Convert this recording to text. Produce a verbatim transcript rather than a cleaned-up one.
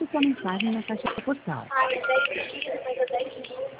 sua mensagem na caixa postal. Ai, é dez dias, mas é dez dias.